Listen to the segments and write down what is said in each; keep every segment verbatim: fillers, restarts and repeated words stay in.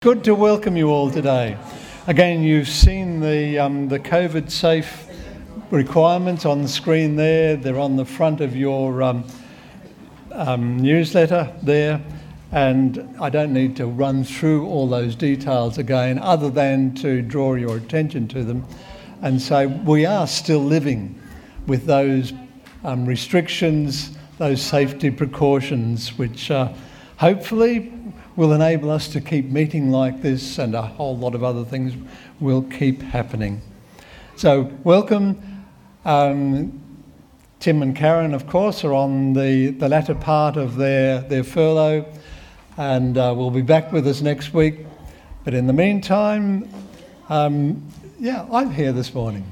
Good to welcome you all today. Again, you've seen the um, the COVID safe requirements on the screen there. They're on the front of your um, um, newsletter there, and I don't need to run through all those details again, other than to draw your attention to them and say we are still living with those um, restrictions, those safety precautions, which uh, hopefully will enable us to keep meeting like this, and a whole lot of other things will keep happening. So welcome. Um, Tim and Karen, of course, are on the, the latter part of their, their furlough, and uh, will be back with us next week. But in the meantime, um, yeah, I'm here this morning.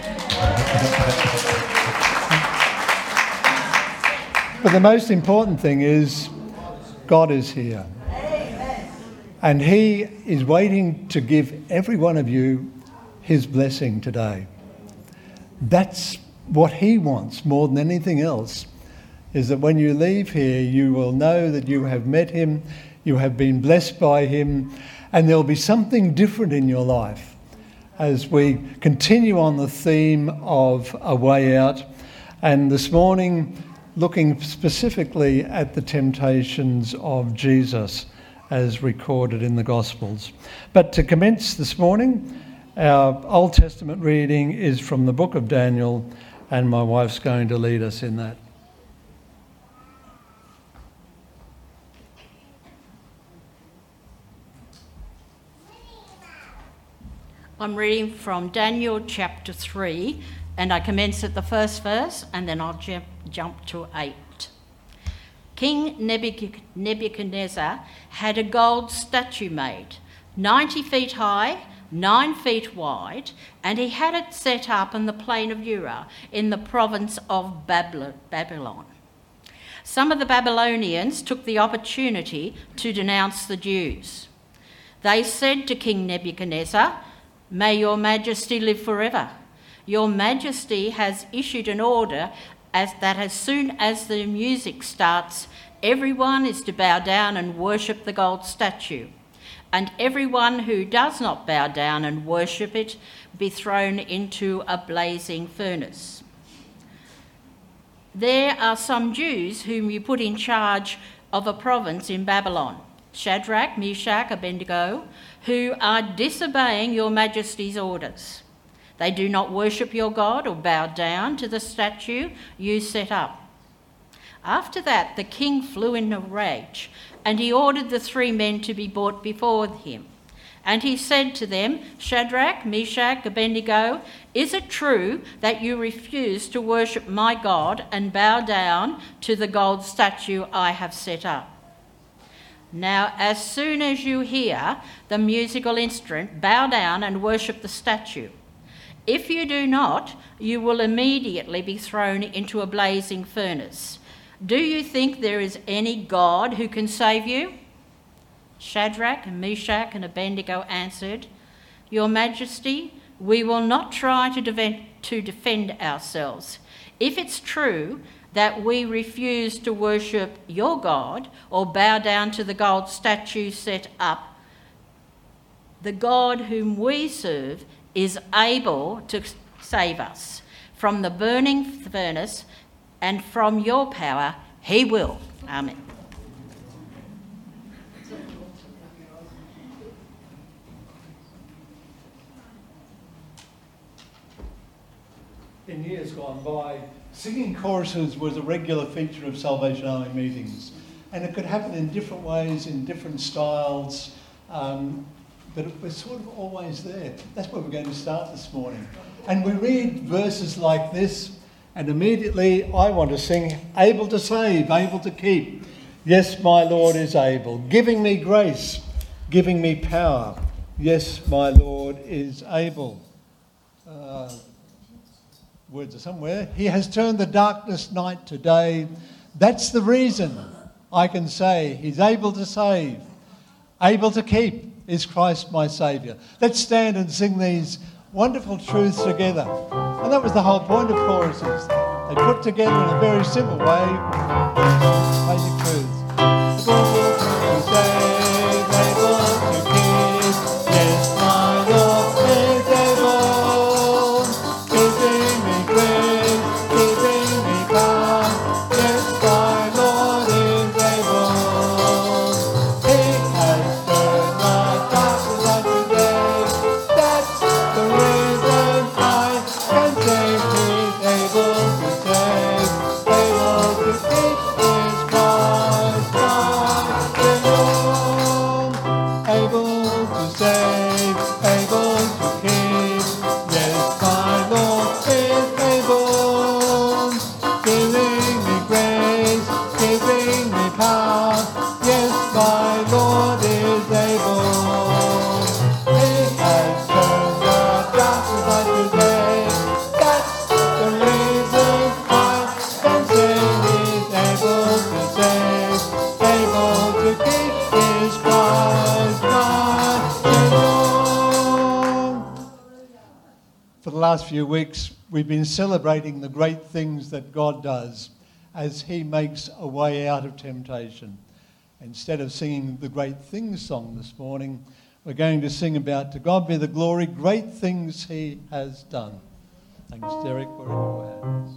But the most important thing is God is here. And He is waiting to give every one of you His blessing today. That's what He wants more than anything else, is that when you leave here, you will know that you have met Him, you have been blessed by Him, and there'll be something different in your life as we continue on the theme of a way out. And this morning, looking specifically at the temptations of Jesus as recorded in the Gospels. But to commence this morning, our Old Testament reading is from the book of Daniel, and my wife's going to lead us in that. I'm reading from Daniel chapter three, and I commence at the first verse, and then I'll jump, jump to eight. King Nebuchadnezzar had a gold statue made, ninety feet high, nine feet wide, and he had it set up in the plain of Dura in the province of Babylon. Some of the Babylonians took the opportunity to denounce the Jews. They said to King Nebuchadnezzar, "May your majesty live forever. Your majesty has issued an order as that as soon as the music starts, everyone is to bow down and worship the gold statue, and everyone who does not bow down and worship it be thrown into a blazing furnace. There are some Jews whom you put in charge of a province in Babylon, Shadrach, Meshach, Abednego, who are disobeying your majesty's orders. They do not worship your God or bow down to the statue you set up." After that, the king flew in a rage, and he ordered the three men to be brought before him. And he said to them, "Shadrach, Meshach, Abednego, is it true that you refuse to worship my God and bow down to the gold statue I have set up? Now, as soon as you hear the musical instrument, bow down and worship the statue. If you do not, you will immediately be thrown into a blazing furnace. Do you think there is any God who can save you?" Shadrach and Meshach and Abednego answered, "Your Majesty, we will not try to defend, to defend ourselves. If it's true that we refuse to worship your God or bow down to the gold statue set up, the God whom we serve is able to save us from the burning furnace, and from your power he will." Amen. In years gone by, singing choruses was a regular feature of Salvation Army meetings, and it could happen in different ways, in different styles, um, but it was sort of always there. That's where we're going to start this morning. And we read verses like this, and immediately I want to sing, "Able to save, able to keep. Yes, my Lord is able. Giving me grace, giving me power. Yes, my Lord is able." Uh, words are somewhere. "He has turned the darkness night to day." That's the reason I can say He's able to save, able to keep. Is Christ my Saviour. Let's stand and sing these wonderful truths together. And that was the whole point of choruses. They put together in a very simple way basic truths. Able to save, able to keep. to save, able to keep. Yes, my Lord is able, giving me grace, giving me power. Yes, my Lord is able. He has turned the darkness light today. That's the reason I can say He's able to save, able to keep His Christ my Lord. For the last few weeks, we've been celebrating the great things that God does as He makes a way out of temptation. Instead of singing the Great Things song this morning, we're going to sing about, to God be the glory, great things He has done. Thanks, Derek. We're in your hands.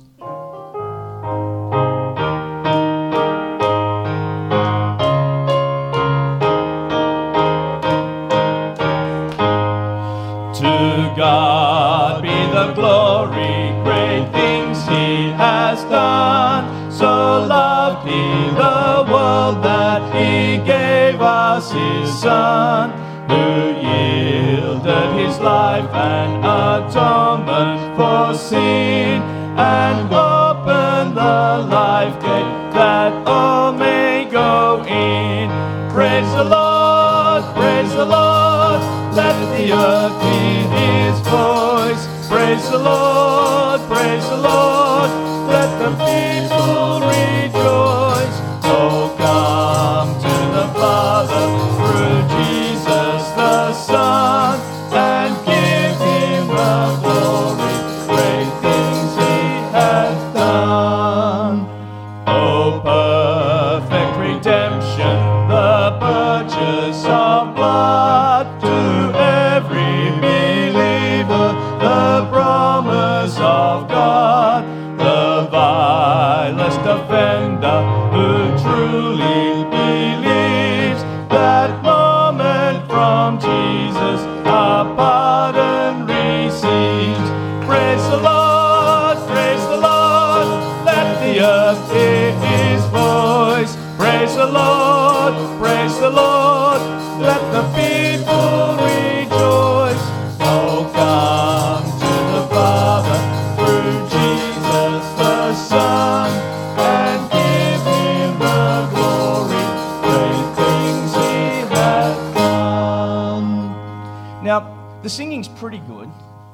To God be the glory, great things He has done. So loved He the world that He gave us His Son, who yielded His life and atonement for sin, and opened the life gate that all may go in. Praise the Lord, praise the Lord, let the earth hear His voice. Praise the Lord, praise the Lord, let the people rejoice. Oh, come to the Father through Jesus the Son, and give Him the glory, great things He has done. Oh, perfect redemption, the purchase of blood, to every believer the promise of God, the vilest offender who truly believes, that moment from Jesus a pardon receives. Praise the Lord, praise the Lord, let the earth hear His voice. Praise the Lord, praise the Lord, let the people rejoice. Oh, come to the Father through Jesus the Son, and give Him the glory, great things He has done. Now, the singing's pretty good,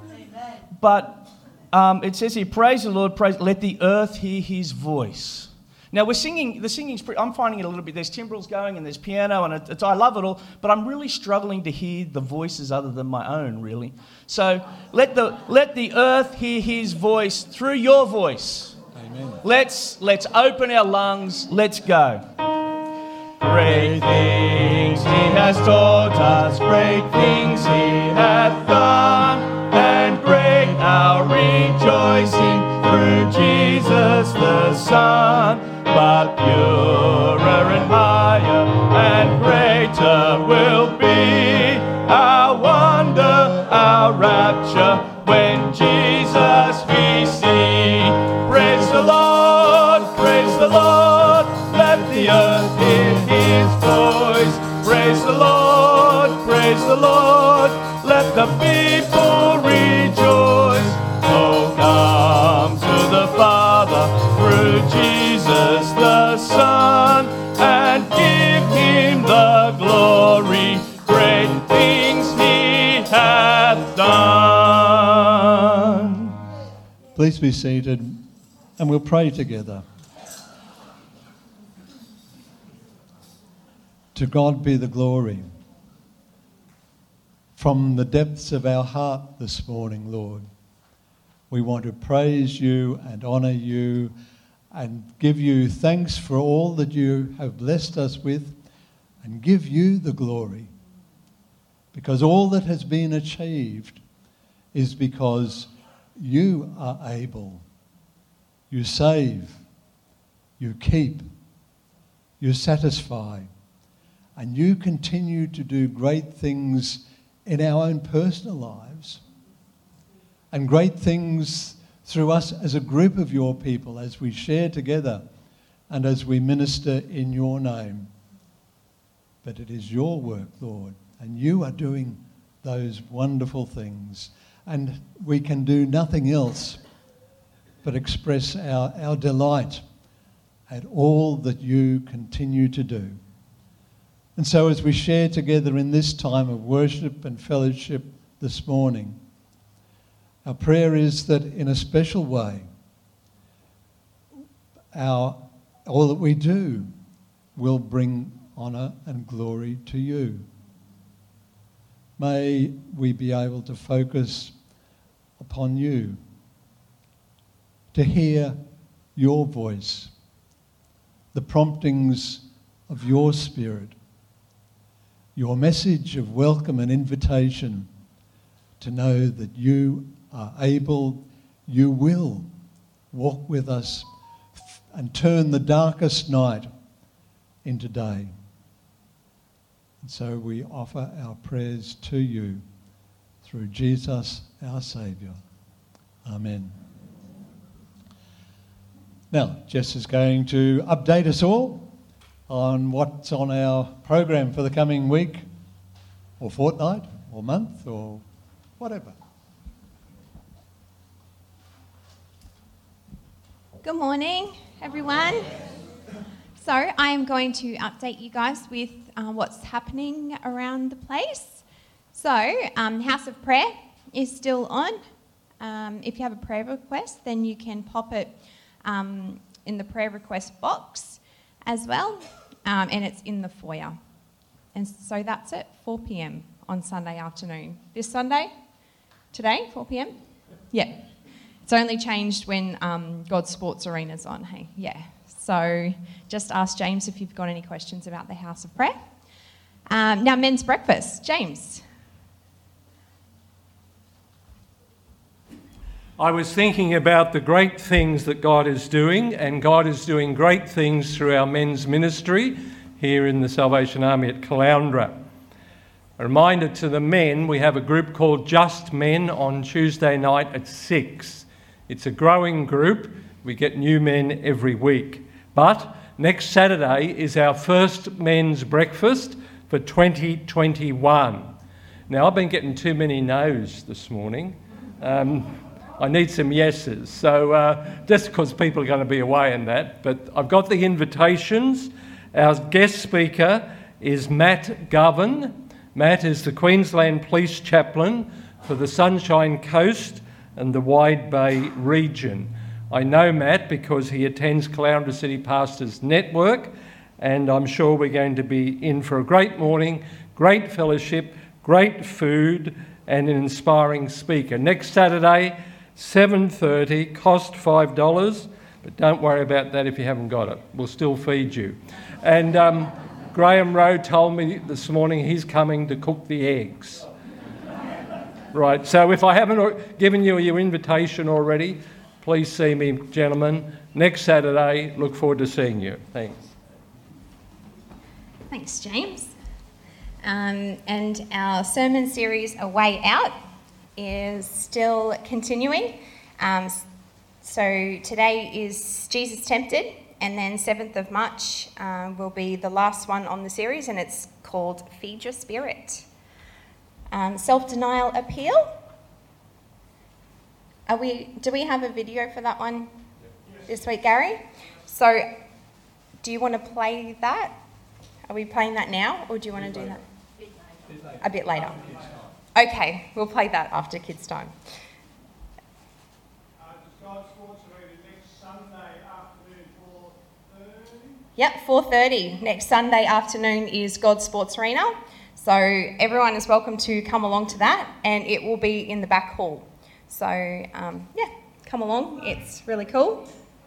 but um, it says here, praise the Lord, praise, let the earth hear His voice. Now, we're singing, the singing's pretty, I'm finding it a little bit, there's timbrels going and there's piano, and it, it's, I love it all, but I'm really struggling to hear the voices other than my own, really. So let the let the earth hear His voice through your voice. Amen. Let's let's open our lungs. Let's go. Great things He has taught us, great things He hath done, and great our rejoicing through Jesus the Son. But purer and higher and greater will be our wonder, our rapture, when Jesus we see. Praise the Lord, praise the Lord, let the earth hear His voice. Praise the Lord, praise the Lord, let the people rejoice. Oh, come to the Father through Jesus the Son, and give Him the glory, great things He hath done. Please be seated, and we'll pray together. To God be the glory. From the depths of our heart this morning, Lord, we want to praise You and honour You and give You thanks for all that You have blessed us with, and give You the glory. Because all that has been achieved is because You are able. You save, You keep, You satisfy, and You continue to do great things in our own personal lives, and great things through us as a group of Your people as we share together and as we minister in Your name. But it is Your work, Lord, And you are doing those wonderful things. And we can do nothing else but express our, our delight at all that you continue to do. And so as we share together in this time of worship and fellowship this morning, our prayer is that in a special way, our, all that we do will bring honour and glory to you. May we be able to focus upon you, to hear your voice, the promptings of your Spirit, your message of welcome and invitation to know that you are able, you will walk with us and turn the darkest night into day. And so we offer our prayers to you through Jesus, our Saviour. Amen. Now, Jess is going to update us all on what's on our program for the coming week or fortnight or month or whatever. Good morning, everyone. So I am going to update you guys with uh, what's happening around the place. So um, House of Prayer is still on. Um, if you have a prayer request, then you can pop it um, in the prayer request box as well, um, and it's in the foyer. And so that's it, four p.m. on Sunday afternoon. This Sunday, today, four p.m? Yeah. It's only changed when um, God's Sports Arena's on, hey? Yeah. So just ask James if you've got any questions about the House of Prayer. Um, now, men's breakfast. James. I was thinking about the great things that God is doing, and God is doing great things through our men's ministry here in the Salvation Army at Caloundra. A reminder to the men, we have a group called Just Men on Tuesday night at six. It's a growing group. We get new men every week. But next Saturday is our first men's breakfast for twenty twenty-one. Now, I've been getting too many no's this morning. Um, I need some yeses. So uh, just because people are going to be away and that. But I've got the invitations. Our guest speaker is Matt Govan. Matt is the Queensland Police Chaplain for the Sunshine Coast and the Wide Bay region. I know Matt because he attends Caloundra City Pastors Network, and I'm sure we're going to be in for a great morning, great fellowship, great food, and an inspiring speaker. Next Saturday, seven thirty, cost five dollars, but don't worry about that if you haven't got it. We'll still feed you. And um, Graham Rowe told me this morning he's coming to cook the eggs. Right, so if I haven't given you your invitation already, please see me, gentlemen, next Saturday. Look forward to seeing you. Thanks. Thanks, James. Um, and our sermon series, A Way Out, is still continuing. Um, so today is Jesus Tempted, and then seventh of March uh, will be the last one on the series, and it's called Feed Your Spirit. Um, self-denial appeal. Are we? Do we have a video for that one this week, Gary? So do you want to play that? Are we playing that now, or do you want to do that a bit later? Okay, we'll play that after kids' time. Yep, four thirty. Next Sunday afternoon is God's Sports Arena. So everyone is welcome to come along to that, and it will be in the back hall. So, um, yeah, come along. It's really cool.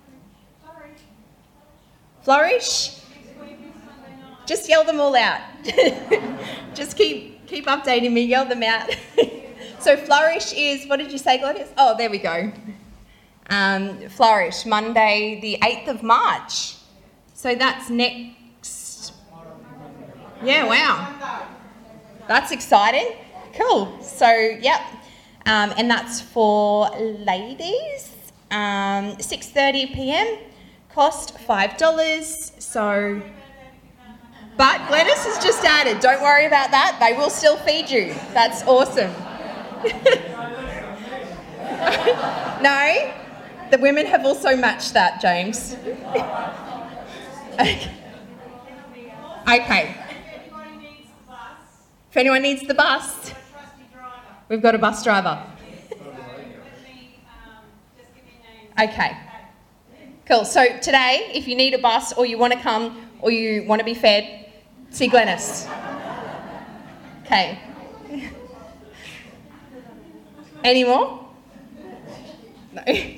Flourish. Just yell them all out. Just keep keep updating me. Yell them out. So Flourish is, what did you say, Gladys? Oh, there we go. Um, Flourish, Monday the eighth of March. So that's next... Yeah, wow. That's exciting. Cool. So, yep. Um, and that's for ladies. Um, six thirty p.m. Cost five dollars. So, But Glenys has just added, don't worry about that, they will still feed you. That's awesome. No, the women have also matched that, James. Okay. Okay. If anyone needs the bus, we've got a bus driver. Okay. Cool. So today, if you need a bus or you want to come or you want to be fed, see Glenys. Okay. Any more? No.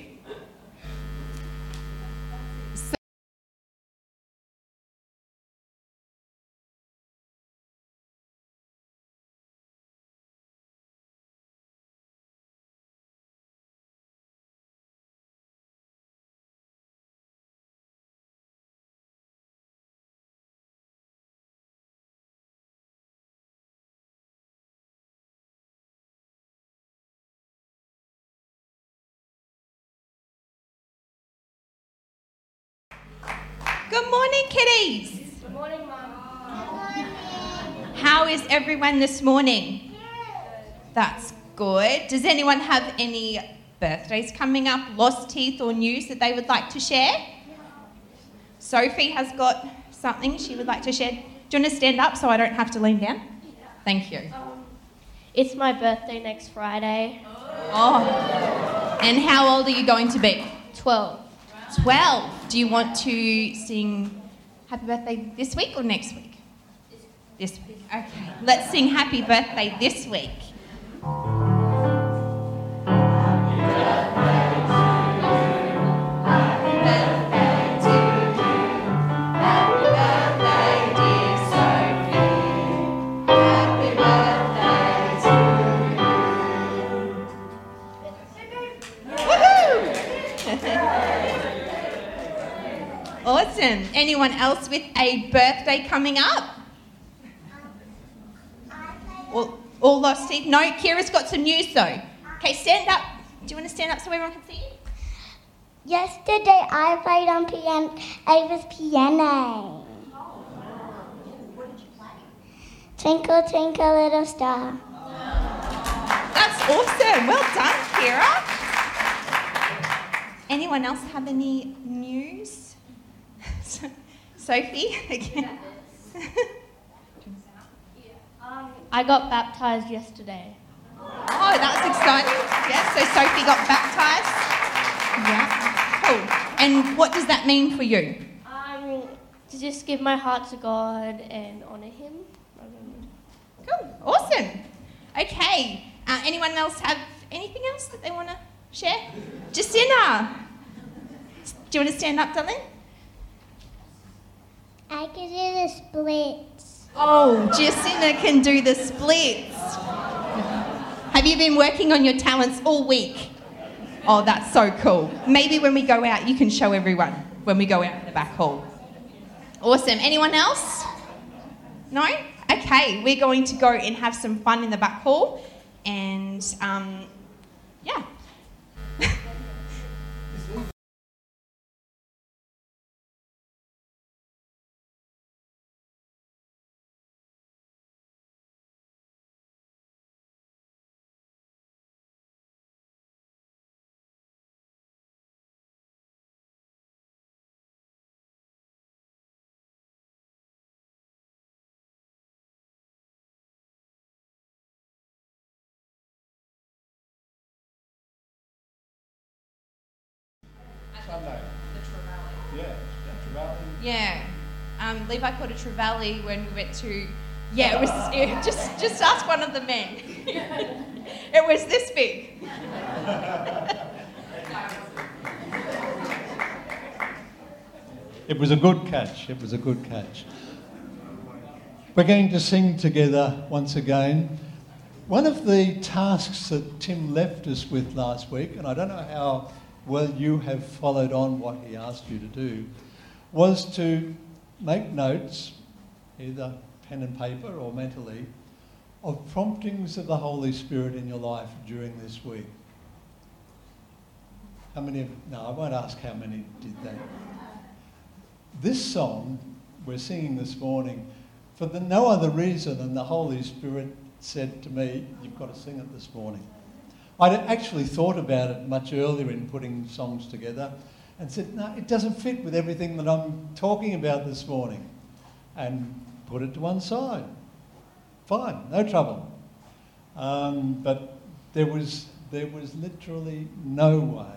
Good morning, kiddies. Good morning, Mum. How is everyone this morning? That's good. Does anyone have any birthdays coming up, lost teeth or news that they would like to share? Sophie has got something she would like to share. Do you want to stand up so I don't have to lean down? Thank you. Um, it's my birthday next Friday. Oh. And how old are you going to be? twelve. twelve. Do you want to sing Happy Birthday this week or next week? This week. Okay. Let's sing Happy Birthday this week. Awesome. Anyone else with a birthday coming up? All, all lost teeth? No, Kira's got some news though. Okay, stand up. Do you want to stand up so everyone can see you? Yesterday I played on piano, Ava's piano. What did you play? Twinkle, twinkle, little star. That's awesome. Well done, Kira. Anyone else have any news? Sophie, again. Um, I got baptised yesterday. Oh, that was exciting. Yeah, so Sophie got baptised. Yeah, cool. And what does that mean for you? Um, to just give my heart to God and honour Him. Cool, awesome. Okay, uh, anyone else have anything else that they want to share? Jacinta, do you want to stand up, darling? I can do the splits. Oh, Jacinta can do the splits. Have you been working on your talents all week? Oh, that's so cool. Maybe when we go out, you can show everyone when we go out in the back hall. Awesome. Anyone else? No? Okay, we're going to go and have some fun in the back hall. And, um, yeah. Sunday. The Trevally. Yeah, the Trevally. Yeah. Um, Levi caught a trevally when we went to. Yeah, it was. It, just, just ask one of the men. It was this big. It was a good catch. It was a good catch. We're going to sing together once again. One of the tasks that Tim left us with last week, and I don't know how well you have followed on what he asked you to do, was to make notes, either pen and paper or mentally, of promptings of the Holy Spirit in your life during this week. How many of, no, I won't ask how many did that. This song we're singing this morning for the, no other reason than the Holy Spirit said to me, you've got to sing it this morning. I'd actually thought about it much earlier in putting songs together and said, no, it doesn't fit with everything that I'm talking about this morning, and put it to one side. Fine, no trouble. Um, but there was, there was literally no way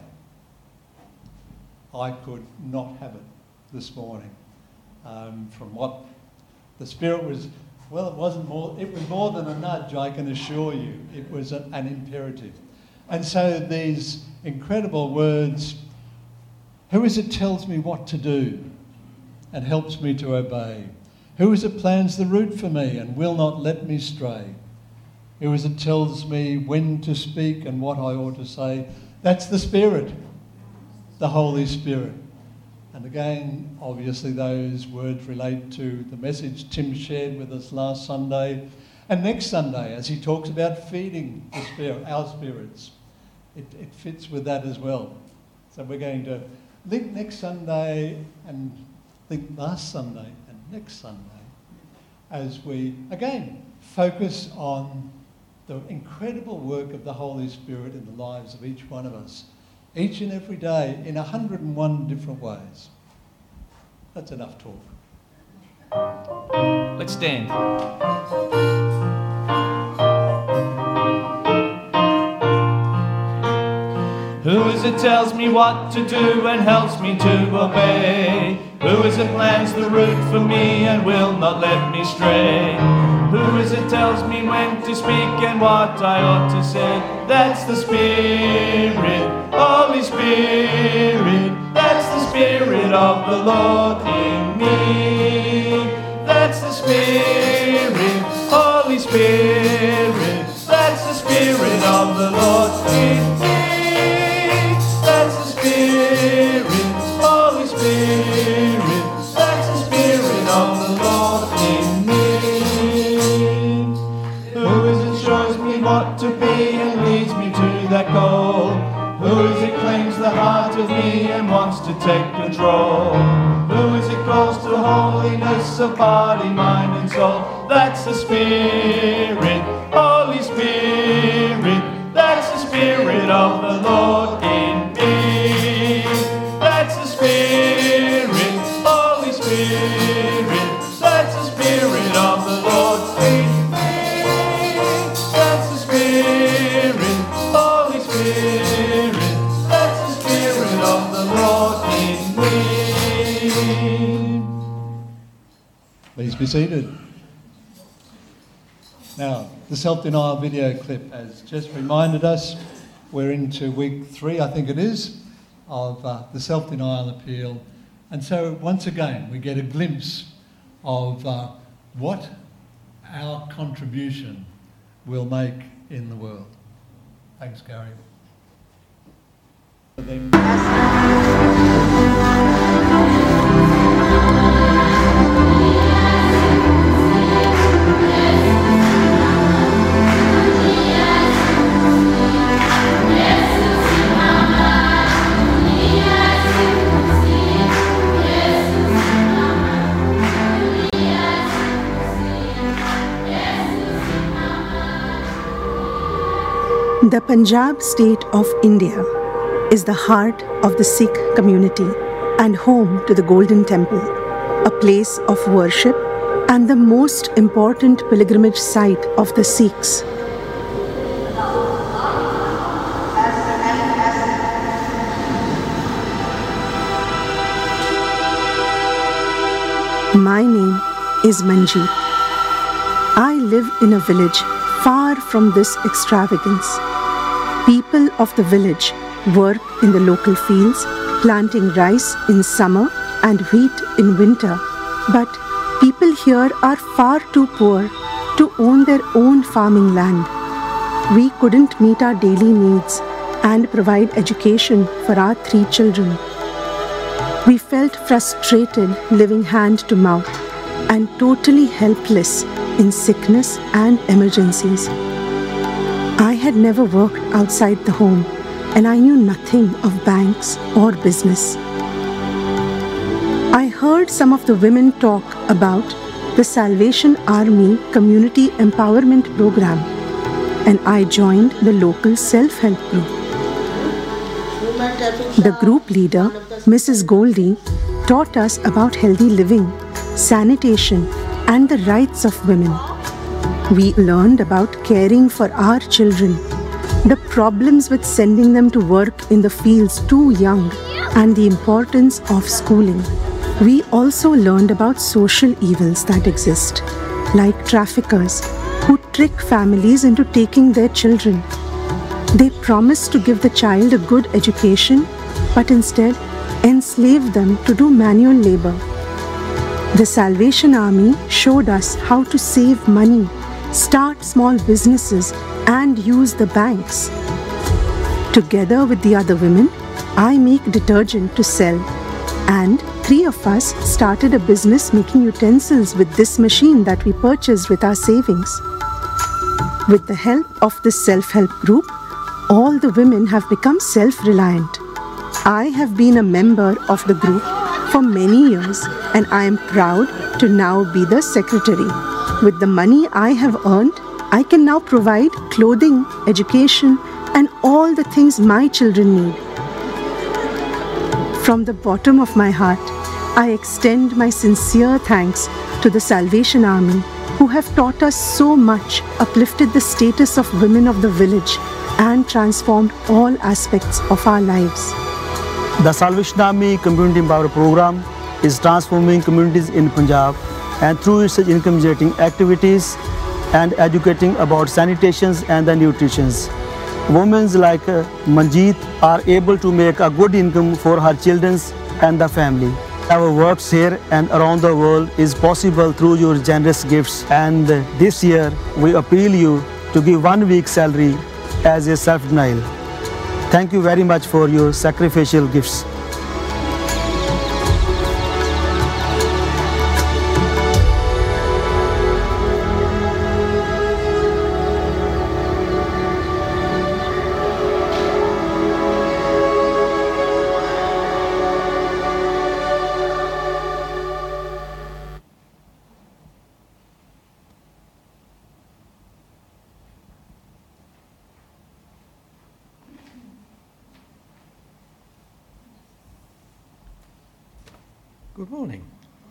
I could not have it this morning. Um, from what the Spirit was, well, it wasn't more, it was more than a nudge, I can assure you. It was a, an imperative. And so these incredible words, who is it tells me what to do and helps me to obey? Who is it plans the route for me and will not let me stray? Who is it tells me when to speak and what I ought to say? That's the Spirit, the Holy Spirit. And again, obviously those words relate to the message Tim shared with us last Sunday and next Sunday as he talks about feeding the spirit, our spirits. It, it fits with that as well. So we're going to link next Sunday and link last Sunday and next Sunday as we, again, focus on the incredible work of the Holy Spirit in the lives of each one of us, each and every day in one hundred and one different ways. That's enough talk. Let's stand. Who is it tells me what to do and helps me to obey? Who is it plans the route for me and will not let me stray? Who is it tells me when to speak and what I ought to say? That's the Spirit, Holy Spirit. That's the Spirit of the Lord in me. That's the Spirit, Holy Spirit. That's the Spirit of the Lord in me. That's the Spirit, Holy Spirit. That's the Spirit of the Lord in me. Who is it shows me what to be and leads me to that goal? Who is it claims the heart of me and wants to take control? Who is it calls to holiness of body, mind and soul? That's the Spirit, Holy Spirit. That's the Spirit of the Lord in me. That's the Spirit, Holy Spirit. That's the Spirit of the Lord in me. That's the Spirit, Holy Spirit. That's the Spirit of the Lord in me. Please be seated. Now, the self-denial video clip has just reminded us we're into week three, I think it is, of uh, the self-denial appeal. And so, once again, we get a glimpse of uh, what our contribution will make in the world. Thanks, Gary. The Punjab state of India is the heart of the Sikh community and home to the Golden Temple, a place of worship and the most important pilgrimage site of the Sikhs. My name is Manjeet. I live in a village far from this extravagance. People of the village work in the local fields, planting rice in summer and wheat in winter. But people here are far too poor to own their own farming land. We couldn't meet our daily needs and provide education for our three children. We felt frustrated living hand to mouth and totally helpless in sickness and emergencies. I had never worked outside the home and I knew nothing of banks or business. I heard some of the women talk about the Salvation Army Community Empowerment Program, and I joined the local self-help group. The group leader, Missus Goldie, taught us about healthy living, sanitation, and the rights of women. We learned about caring for our children, the problems with sending them to work in the fields too young, and the importance of schooling. We also learned about social evils that exist, like traffickers who trick families into taking their children. They promise to give the child a good education, but instead enslave them to do manual labor. The Salvation Army showed us how to save money, start small businesses, and use the banks. Together with the other women, I make detergent to sell, and three of us started a business making utensils with this machine that we purchased with our savings. With the help of this self-help group, all the women have become self-reliant. I have been a member of the group for many years, and I am proud to now be the secretary. With the money I have earned, I can now provide clothing, education, and all the things my children need. From the bottom of my heart, I extend my sincere thanks to the Salvation Army, who have taught us so much, uplifted the status of women of the village, and transformed all aspects of our lives. The Salvation Army Community Empowerment Program is transforming communities in Punjab, and through its income-generating activities and educating about sanitation and the nutrition. Women like uh, Manjeet are able to make a good income for her children and the family. Our works here and around the world is possible through your generous gifts, and uh, this year we appeal you to give one week's salary as a self-denial. Thank you very much for your sacrificial gifts. Good morning.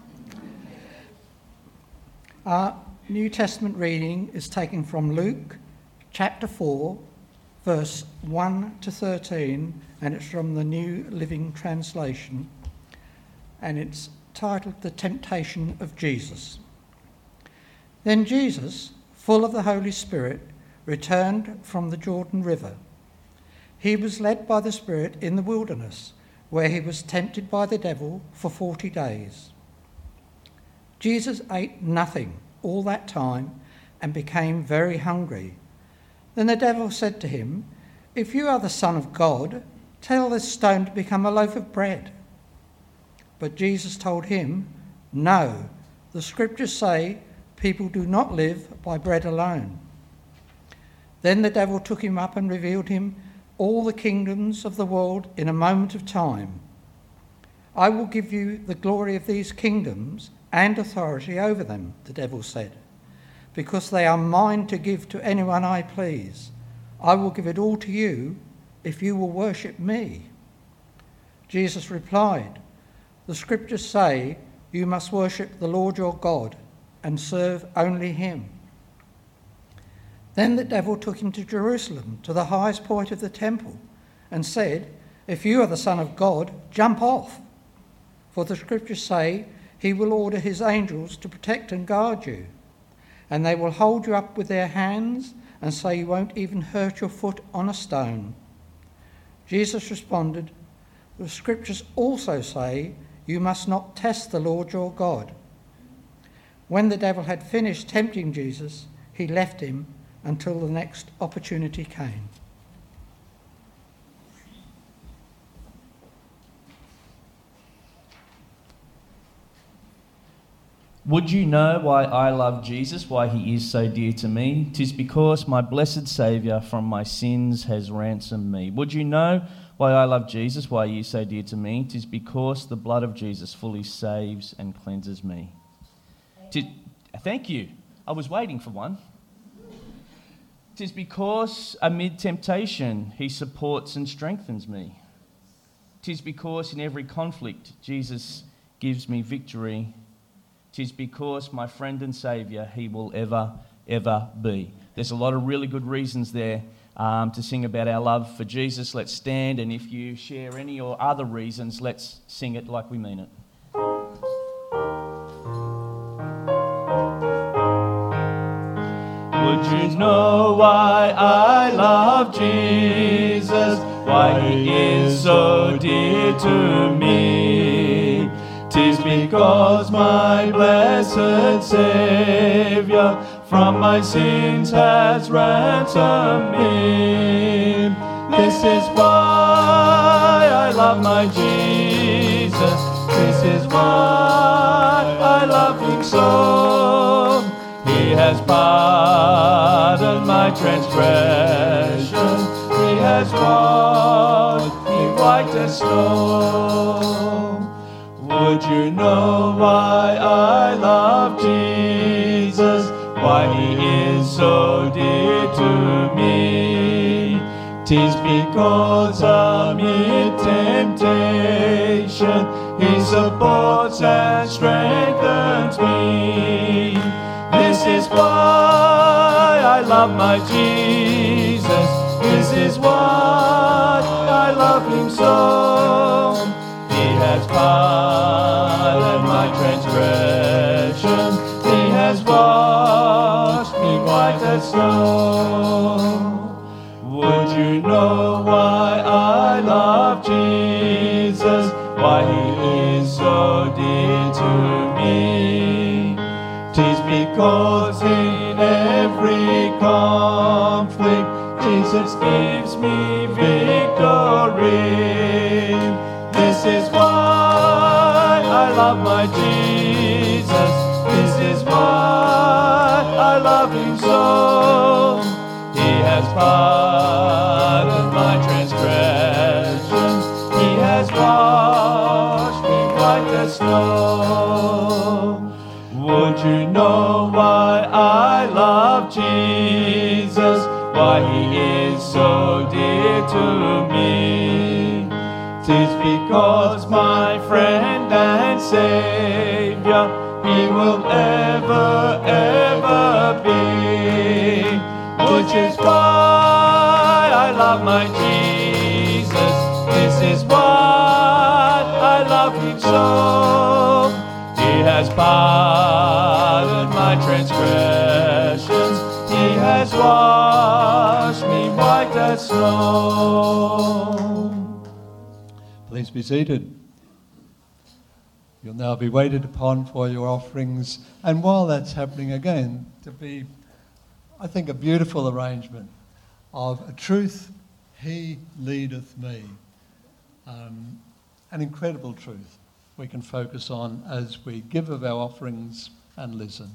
Our New Testament reading is taken from Luke chapter four, verse one to thirteen, and it's from the New Living Translation, and it's titled The Temptation of Jesus. Then Jesus, full of the Holy Spirit, returned from the Jordan River. He was led by the Spirit in the wilderness, where he was tempted by the devil for forty days. Jesus ate nothing all that time and became very hungry. Then the devil said to him, "If you are the Son of God, tell this stone to become a loaf of bread." But Jesus told him, "No, the scriptures say people do not live by bread alone." Then the devil took him up and revealed him all the kingdoms of the world in a moment of time. "I will give you the glory of these kingdoms and authority over them," the devil said, "because they are mine to give to anyone I please. I will give it all to you if you will worship me." Jesus replied, "The scriptures say you must worship the Lord your God and serve only him." Then the devil took him to Jerusalem, to the highest point of the temple, and said, "If you are the Son of God, jump off. For the scriptures say he will order his angels to protect and guard you, and they will hold you up with their hands and so you won't even hurt your foot on a stone." Jesus responded, "The scriptures also say you must not test the Lord your God." When the devil had finished tempting Jesus, he left him until the next opportunity came. Would you know why I love Jesus, why he is so dear to me? 'Tis because my blessed Saviour from my sins has ransomed me. Would you know why I love Jesus, why he is so dear to me? 'Tis because the blood of Jesus fully saves and cleanses me. 'Tis Thank you. I was waiting for one. 'Tis because amid temptation he supports and strengthens me. 'Tis because in every conflict Jesus gives me victory. 'Tis because my friend and saviour he will ever, ever be. There's a lot of really good reasons there um, to sing about our love for Jesus. Let's stand, and if you share any or other reasons, let's sing it like we mean it. Would you know why I love Jesus? Why he is so dear to me? 'Tis because my blessed Saviour from my sins has ransomed me. This is why I love my Jesus. This is why I love him so. He has pardoned my transgression. He has washed me white as snow. Would you know why I love Jesus? Why he is so dear to me? 'Tis because amid temptation he supports and strengthens me. This is why I love my Jesus. This is why I love him so. He has pardoned my transgression. He has washed me white as snow. Would you know why I love Jesus? Why he is so dear to me? 'Tis because in every conflict Jesus gives me victory. This is why I love my Jesus. This is why I love him so. He has pardoned my transgressions. He has washed me white as snow. Would you know why I love Jesus? Why he is so dear to me? 'Tis because my friend and Saviour he will ever, ever be. Which is why I love my Jesus. This is why I love him so. He has pardoned my transgressions. He has washed me white as snow. Please be seated. You'll now be waited upon for your offerings. And while that's happening, again, to be, I think, a beautiful arrangement of a truth, he leadeth me. Um, an incredible truth we can focus on as we give of our offerings and listen.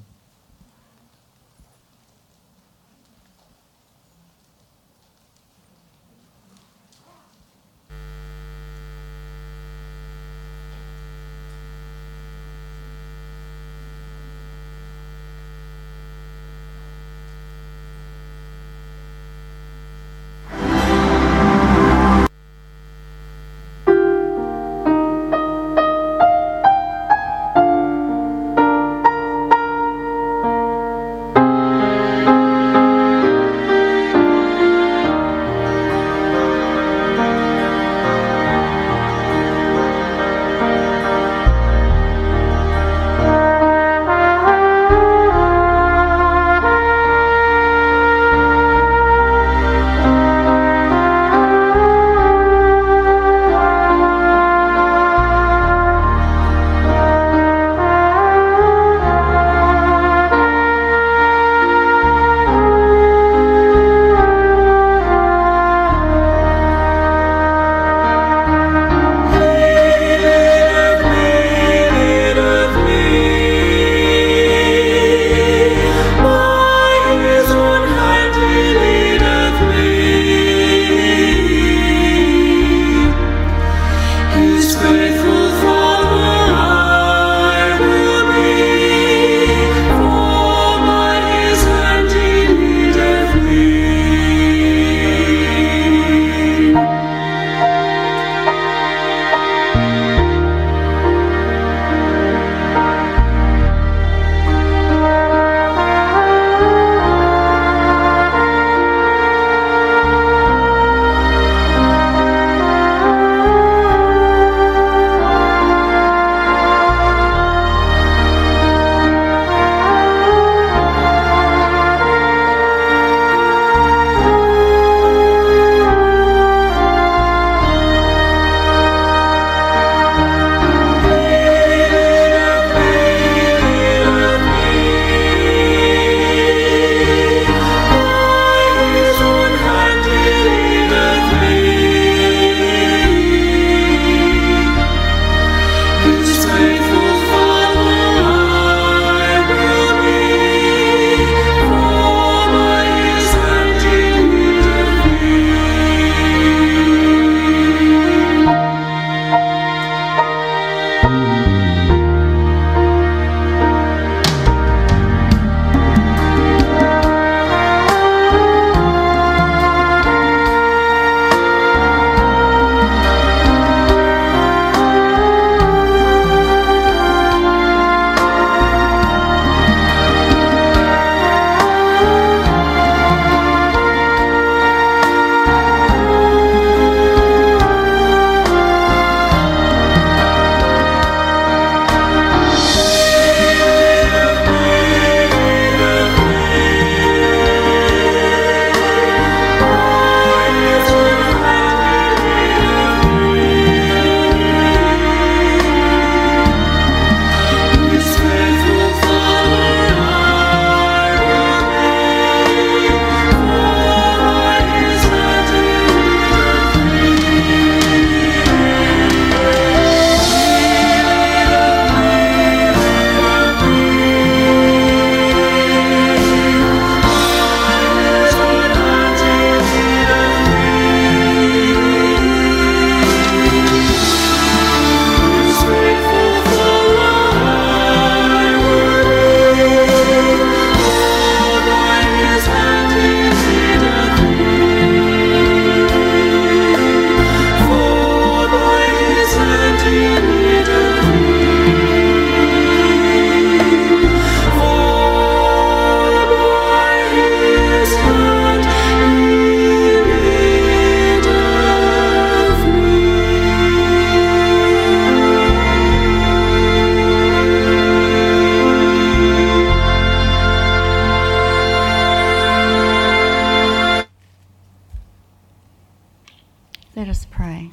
Let us pray.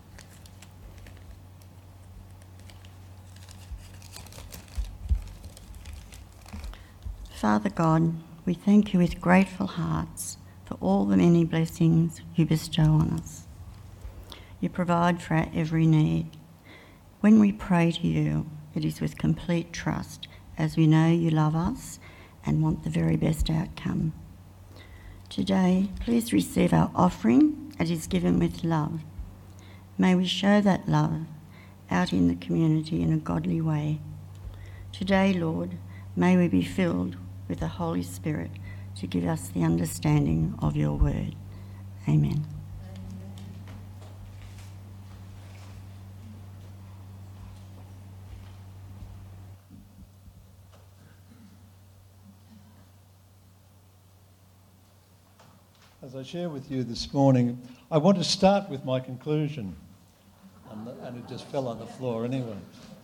Father God, we thank you with grateful hearts for all the many blessings you bestow on us. You provide for our every need. When we pray to you, it is with complete trust, as we know you love us and want the very best outcome. Today, please receive our offering as is given with love. May we show that love out in the community in a godly way. Today, Lord, may we be filled with the Holy Spirit to give us the understanding of your word. Amen. As I share with you this morning, I want to start with my conclusion, and, the, and it just fell on the floor anyway.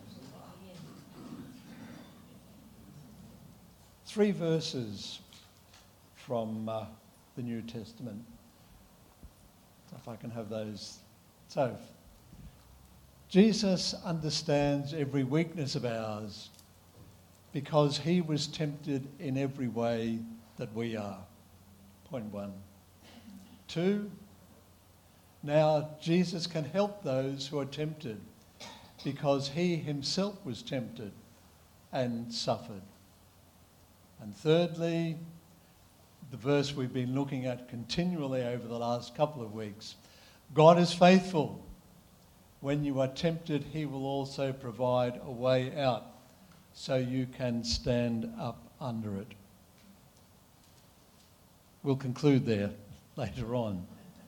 Three verses from uh, the New Testament. If I can have those. So, Jesus understands every weakness of ours because he was tempted in every way that we are. Point one. Two, now Jesus can help those who are tempted because he himself was tempted and suffered. And thirdly, the verse we've been looking at continually over the last couple of weeks, God is faithful. When you are tempted, he will also provide a way out so you can stand up under it. We'll conclude there later on.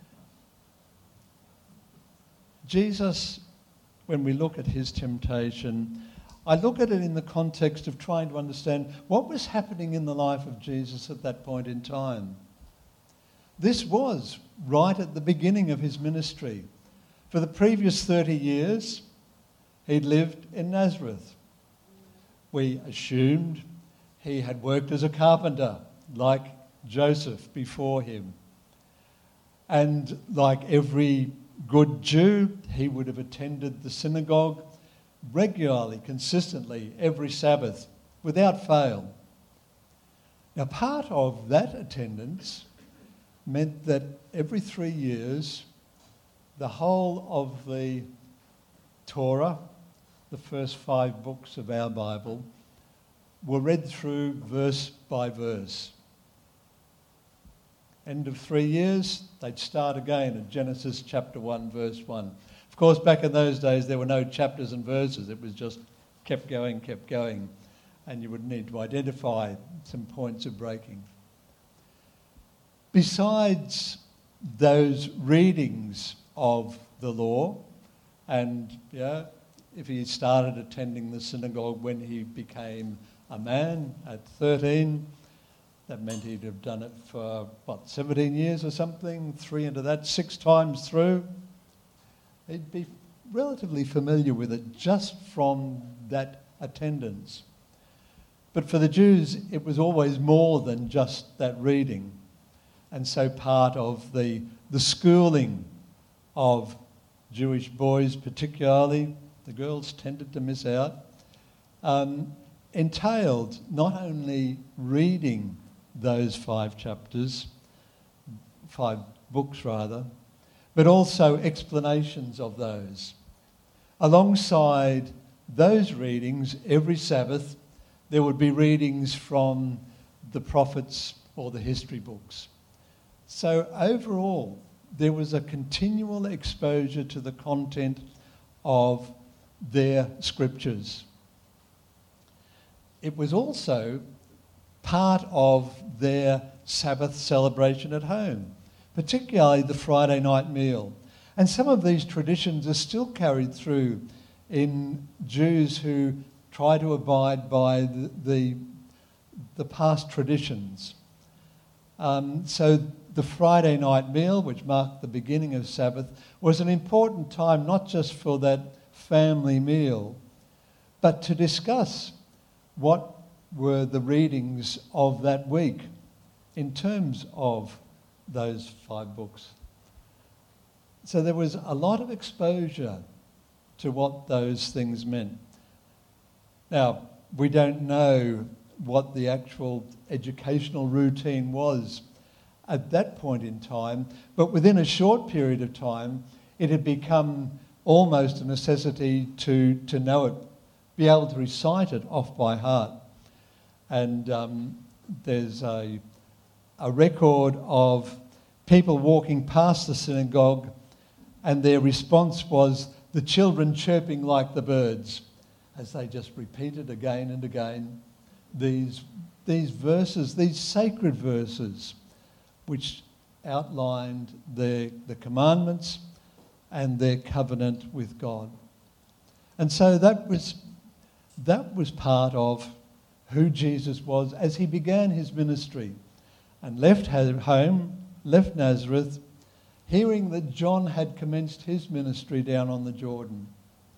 Jesus, when we look at his temptation, I look at it in the context of trying to understand what was happening in the life of Jesus at that point in time. This was right at the beginning of his ministry. For the previous thirty years, he'd lived in Nazareth. We assumed he had worked as a carpenter, like Joseph before him. And like every good Jew, he would have attended the synagogue regularly, consistently, every Sabbath, without fail. Now, part of that attendance meant that every three years, the whole of the Torah, the first five books of our Bible, were read through verse by verse. End of three years, they'd start again at Genesis chapter one, verse one. Of course, back in those days, there were no chapters and verses. It was just kept going, kept going. And you would need to identify some points of breaking. Besides those readings of the law, and yeah, if he started attending the synagogue when he became a man at thirteen, that meant he'd have done it for, what, seventeen years or something, three into that, six times through. He'd be relatively familiar with it just from that attendance. But for the Jews, it was always more than just that reading. And so part of the, the schooling of Jewish boys particularly, the girls tended to miss out, um, entailed not only reading those five chapters, five books rather, but also explanations of those. Alongside those readings, every Sabbath, there would be readings from the prophets or the history books. So overall, there was a continual exposure to the content of their scriptures. It was also part of their Sabbath celebration at home, particularly the Friday night meal. And some of these traditions are still carried through in Jews who try to abide by the, the, the past traditions. Um, so the Friday night meal, which marked the beginning of Sabbath, was an important time not just for that family meal, but to discuss what were the readings of that week in terms of those five books. so there was a lot of exposure to what those things meant. Now, we don't know what the actual educational routine was at that point in time, but within a short period of time, it had become almost a necessity to, to know it, be able to recite it off by heart. And um, there's a, a record of people walking past the synagogue, and their response was the children chirping like the birds, as they just repeated again and again these, these verses, these sacred verses, which outlined the, the commandments and their covenant with God. And so that was, that was part of who Jesus was as he began his ministry and left home, left Nazareth, hearing that John had commenced his ministry down on the Jordan.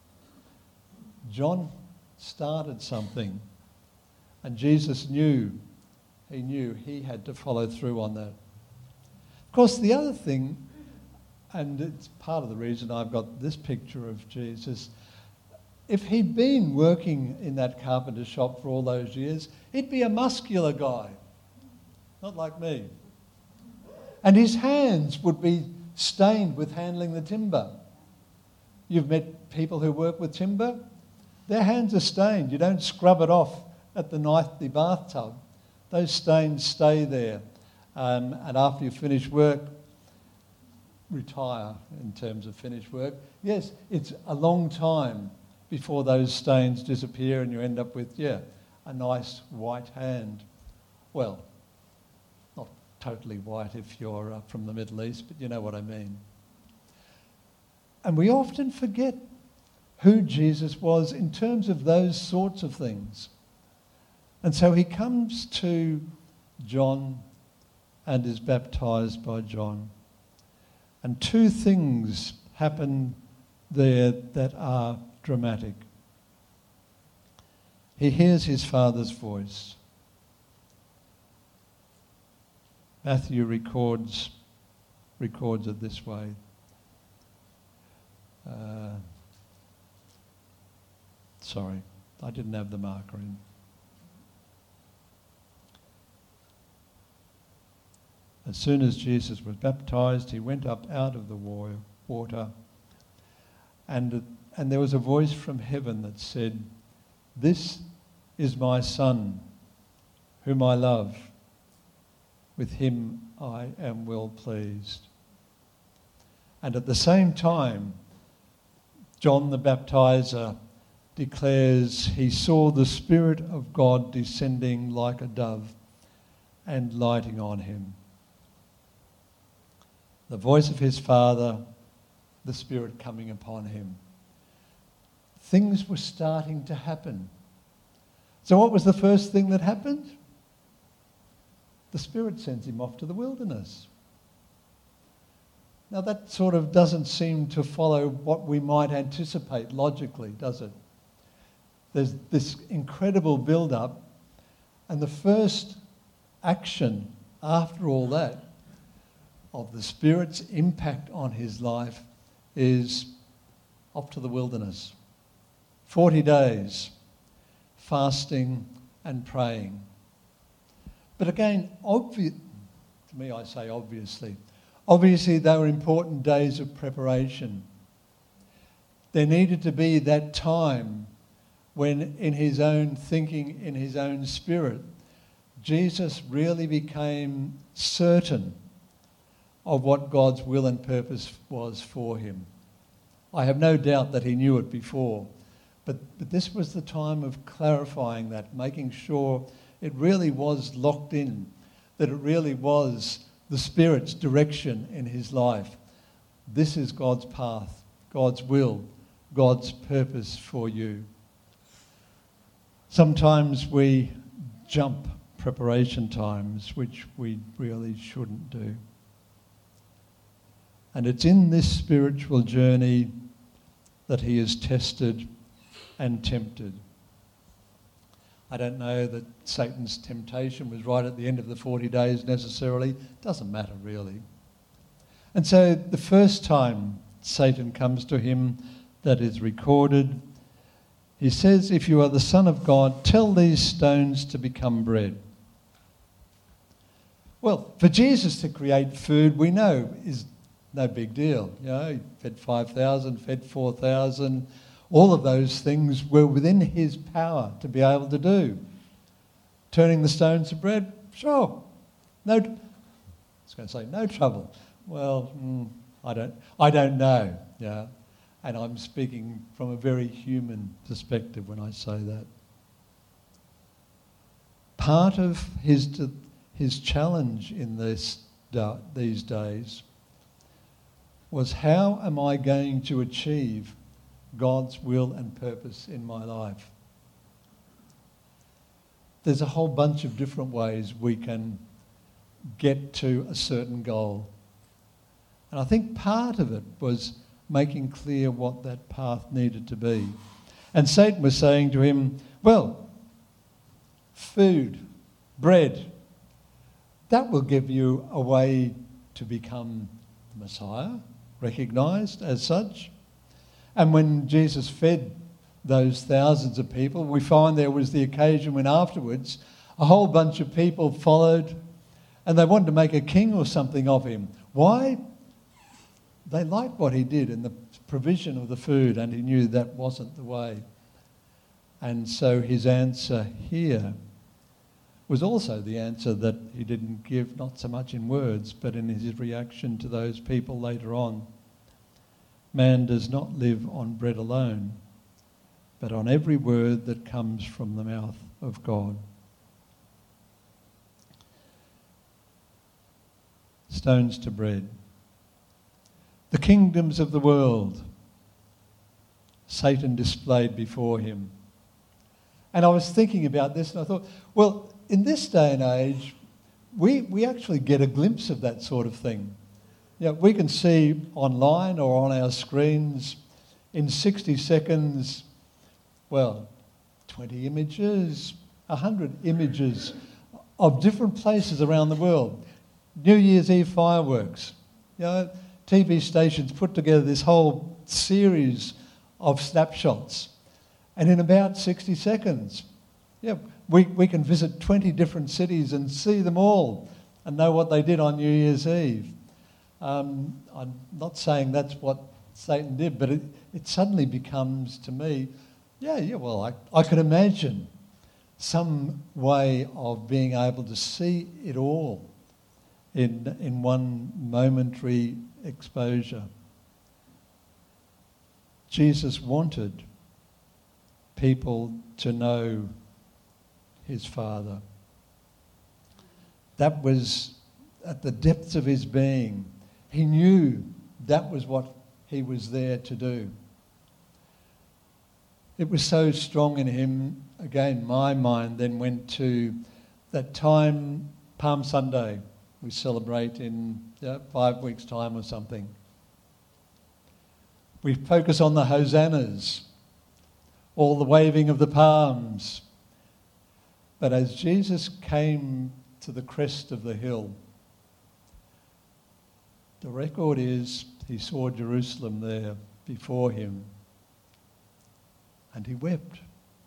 John started something, and Jesus knew, he knew he had to follow through on that. Of course, the other thing, and it's part of the reason I've got this picture of Jesus, if he'd been working in that carpenter shop for all those years, he'd be a muscular guy, not like me. And his hands would be stained with handling the timber. You've met people who work with timber? Their hands are stained. You don't scrub it off at the nightly bathtub. Those stains stay there. Um, and after you finish work, retire in terms of finished work. Yes, it's a long time before those stains disappear and you end up with, yeah, a nice white hand. Well, not totally white if you're uh, from the Middle East, but you know what I mean. And we often forget who Jesus was in terms of those sorts of things. And so he comes to John and is baptized by John. And two things happen there that are dramatic. He hears his father's voice. Matthew records, records it this way. Uh, sorry, I didn't have the marker in. As soon as Jesus was baptized, he went up out of the water, and, and there was a voice from heaven that said, "This is my Son, whom I love. With him I am well pleased." And at the same time, John the Baptizer declares he saw the Spirit of God descending like a dove and lighting on him. The voice of his Father, the Spirit coming upon him. Things were starting to happen. So what was the first thing that happened? The Spirit sends him off to the wilderness. Now that sort of doesn't seem to follow what we might anticipate logically, does it? There's this incredible build-up, and the first action after all that of the Spirit's impact on his life is off to the wilderness. Forty days, fasting and praying. But again, obvi- to me I say obviously, obviously they were important days of preparation. There needed to be that time when in his own thinking, in his own spirit, Jesus really became certain of what God's will and purpose was for him. I have no doubt that he knew it before, but, but this was the time of clarifying that, making sure it really was locked in, that it really was the Spirit's direction in his life. This is God's path, God's will, God's purpose for you. Sometimes we jump preparation times, which we really shouldn't do. And it's in this spiritual journey that he is tested and tempted. I don't know that Satan's temptation was right at the end of the forty days necessarily. Doesn't matter really. And so the first time Satan comes to him, that is recorded, he says, if you are the Son of God, tell these stones to become bread. Well, for Jesus to create food, we know is no big deal. You know, he fed five thousand, fed four thousand. All of those things were within his power to be able to do. Turning the stones to bread, sure. No, I was going to say no trouble. Well, mm, I don't, I don't know. Yeah, and I'm speaking from a very human perspective when I say that. Part of his his challenge in this these days was, how am I going to achieve God's will and purpose in my life? There's a whole bunch of different ways we can get to a certain goal. And I think part of it was making clear what that path needed to be. And Satan was saying to him, well, food, bread, that will give you a way to become the Messiah, recognised as such. And when Jesus fed those thousands of people, we find there was the occasion when afterwards a whole bunch of people followed and they wanted to make a king or something of him. Why? They liked what he did in the provision of the food, and he knew that wasn't the way. And so his answer here was also the answer that he didn't give, not so much in words, but in his reaction to those people later on. Man does not live on bread alone, but on every word that comes from the mouth of God. Stones to bread. The kingdoms of the world, Satan displayed before him. And I was thinking about this and I thought, well, in this day and age, we, we actually get a glimpse of that sort of thing. You know, we can see online or on our screens in sixty seconds, well, twenty images, one hundred images of different places around the world. New Year's Eve fireworks. You know, T V stations put together this whole series of snapshots. And in about sixty seconds, yeah, we, we can visit twenty different cities and see them all and know what they did on New Year's Eve. Um, I'm not saying that's what Satan did, but it, it suddenly becomes to me, yeah, yeah, well, I, I could imagine some way of being able to see it all in, in one momentary exposure. Jesus wanted people to know his Father. That was at the depths of his being. He knew that was what he was there to do. It was so strong in him. Again, my mind then went to that time, Palm Sunday, we celebrate in yeah, five weeks' time or something. We focus on the hosannas, all the waving of the palms. But as Jesus came to the crest of the hill, the record is he saw Jerusalem there before him and he wept.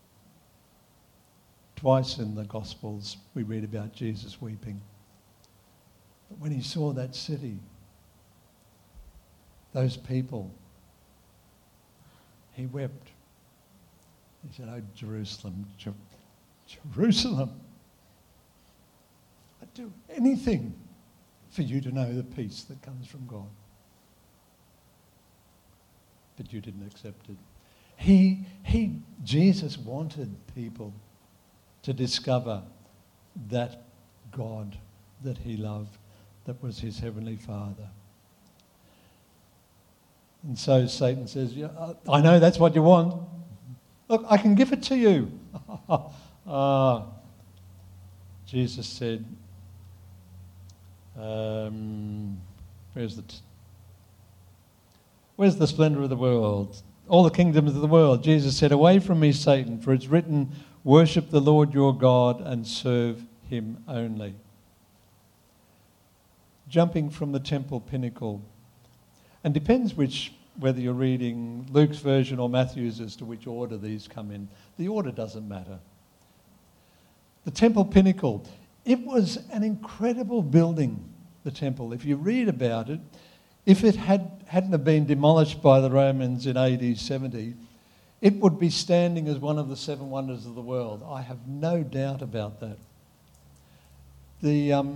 Twice in the Gospels we read about Jesus weeping. But when he saw that city, those people, he wept. He said, oh, Jerusalem, Jer- Jerusalem, I'd do anything for you to know the peace that comes from God. But you didn't accept it. He, he, Jesus wanted people to discover that God that he loved, that was his heavenly Father. And so Satan says, yeah, I know that's what you want. Look, I can give it to you. uh, Jesus said, um, where's the, t- where's the splendor of the world? All the kingdoms of the world. Jesus said, away from me, Satan, for it's written, worship the Lord your God and serve him only. Jumping from the temple pinnacle And depends which, whether you're reading Luke's version or Matthew's as to which order these come in. The order doesn't matter. The temple pinnacle. It was an incredible building, the temple. If you read about it, if it had, hadn't have been demolished by the Romans in A D seventy, it would be standing as one of the seven wonders of the world. I have no doubt about that. The, um,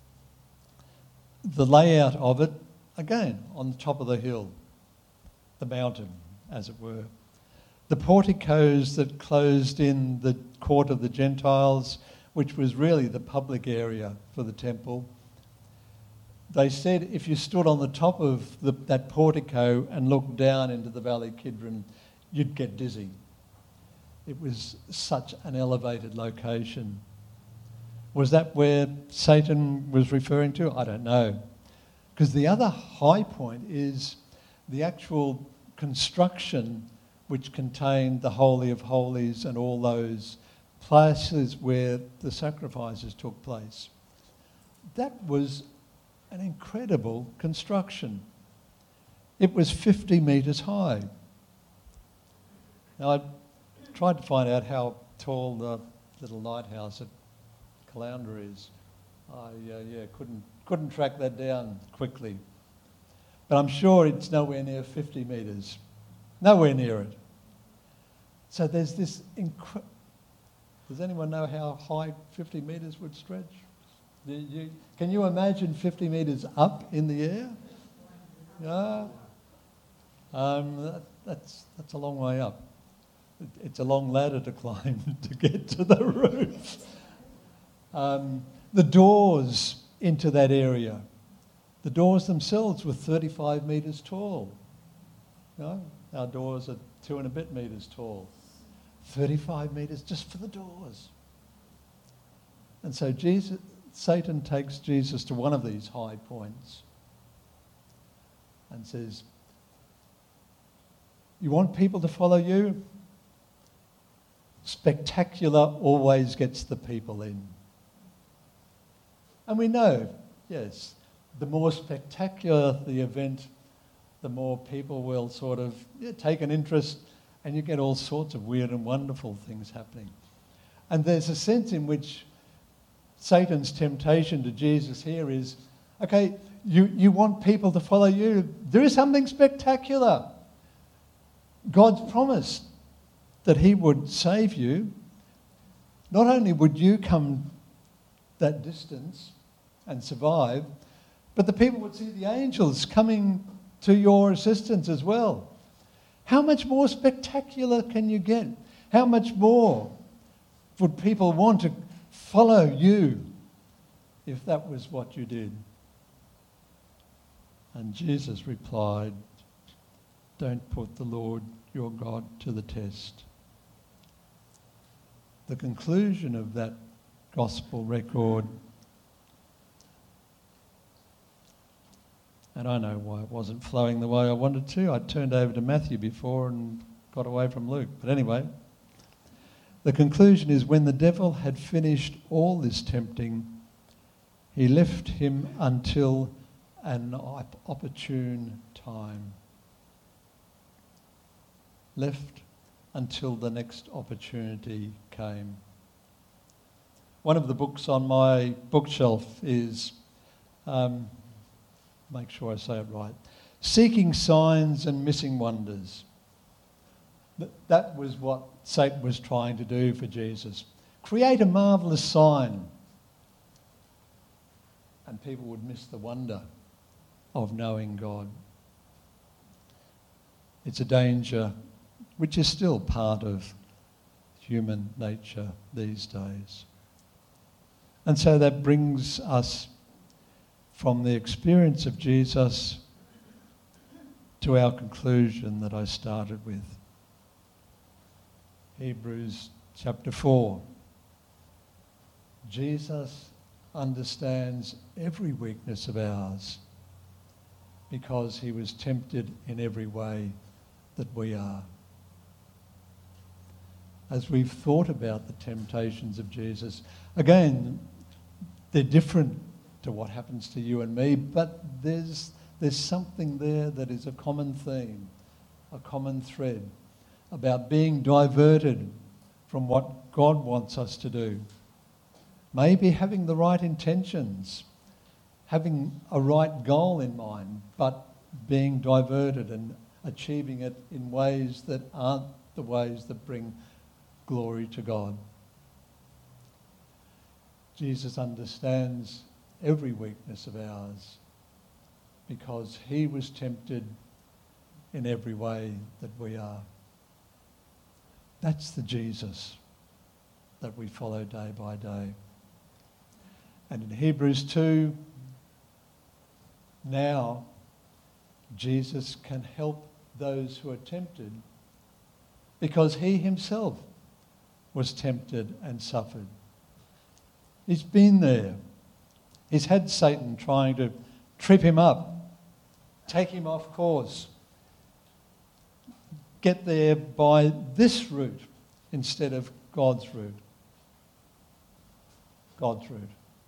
the layout of it, again, on the top of the hill, the mountain, as it were. The porticos that closed in the court of the Gentiles, which was really the public area for the temple. They said if you stood on the top of the, that portico and looked down into the Valley Kidron, you'd get dizzy. It was such an elevated location. Was that where Satan was referring to? I don't know. Because the other high point is the actual construction which contained the Holy of Holies and all those places where the sacrifices took place. That was an incredible construction. It was fifty metres high. Now, I tried to find out how tall the little lighthouse at Caloundra is. I uh, yeah couldn't couldn't track that down quickly. But I'm sure it's nowhere near fifty metres. Nowhere near it. So there's this incredible... Does anyone know how high fifty metres would stretch? You, you, can you imagine fifty metres up in the air? Yeah. Um, that, that's, that's a long way up. It, it's a long ladder to climb to get to the roof. Um, the doors into that area, the doors themselves were thirty-five metres tall. You know, our doors are two and a bit metres tall. thirty-five metres just for the doors. And so Jesus, Satan takes Jesus to one of these high points and says, you want people to follow you? Spectacular always gets the people in. And we know, yes, the more spectacular the event, the more people will sort of yeah, take an interest, and you get all sorts of weird and wonderful things happening. And there's a sense in which Satan's temptation to Jesus here is, okay, you, you want people to follow you. Do something spectacular. God's promised that he would save you. Not only would you come that distance and survive, but the people would see the angels coming to your assistance as well. How much more spectacular can you get? How much more would people want to follow you if that was what you did? And Jesus replied, don't put the Lord your God to the test. The conclusion of that gospel record, and I know why it wasn't flowing the way I wanted to. I turned over to Matthew before and got away from Luke. But anyway, the conclusion is when the devil had finished all this tempting, he left him until an op- opportune time. Left until the next opportunity came. One of the books on my bookshelf is, um, make sure I say it right, Seeking Signs and Missing Wonders. Th- that was what Satan was trying to do for Jesus. Create a marvellous sign, and people would miss the wonder of knowing God. It's a danger which is still part of human nature these days. And so that brings us from the experience of Jesus to our conclusion that I started with. Hebrews chapter four. Jesus understands every weakness of ours because he was tempted in every way that we are. As we've thought about the temptations of Jesus, again, they're different to what happens to you and me, but there's there's something there that is a common theme, a common thread about being diverted from what God wants us to do. Maybe having the right intentions, having a right goal in mind, but being diverted and achieving it in ways that aren't the ways that bring glory to God. Jesus understands every weakness of ours because he was tempted in every way that we are. That's the Jesus that we follow day by day. And in Hebrews two, now Jesus can help those who are tempted because he himself was tempted and suffered. He's been there. He's had Satan trying to trip him up, take him off course, get there by this route instead of God's route. God's route.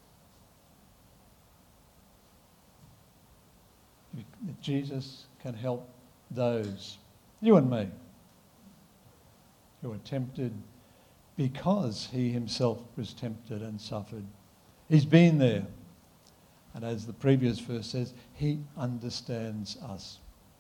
Jesus can help those, you and me, who are tempted because he himself was tempted and suffered. He's been there. And as the previous verse says, he understands us.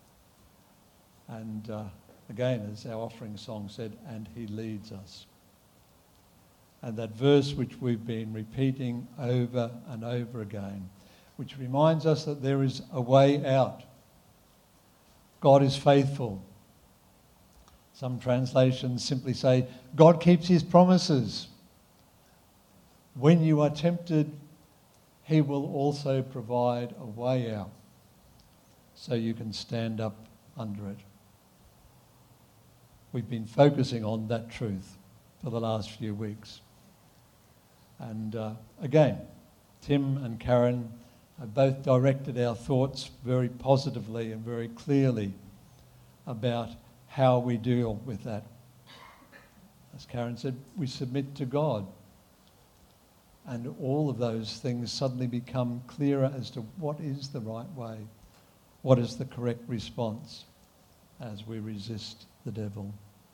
And uh, again, as our offering song said, and he leads us. And that verse which we've been repeating over and over again, which reminds us that there is a way out. God is faithful. Some translations simply say, God keeps his promises. When you are tempted, he will also provide a way out so you can stand up under it. We've been focusing on that truth for the last few weeks. And uh, again, Tim and Karen have both directed our thoughts very positively and very clearly about how we deal with that. As Karen said, we submit to God. And all of those things suddenly become clearer as to what is the right way, what is the correct response as we resist the devil.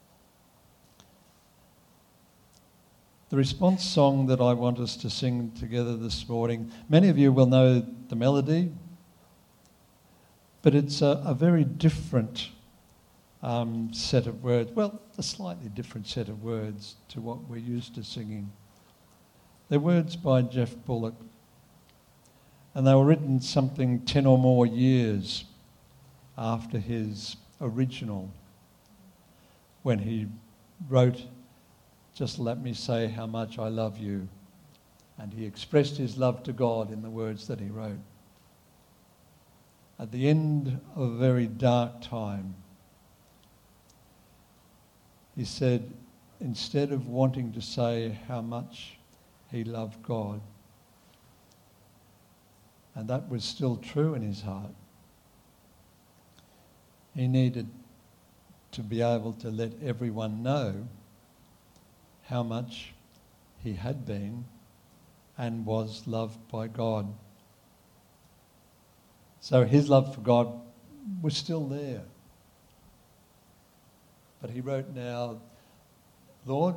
The response song that I want us to sing together this morning, many of you will know the melody, but it's a, a very different um, set of words. Well, a slightly different set of words to what we're used to singing. They're words by Jeff Bullock, and they were written something ten or more years after his original, when he wrote, "Just let me say how much I love you." And he expressed his love to God in the words that he wrote. At the end of a very dark time, he said, instead of wanting to say how much he loved God, and that was still true in his heart, he needed to be able to let everyone know how much he had been and was loved by God. So his love for God was still there. But he wrote now, Lord,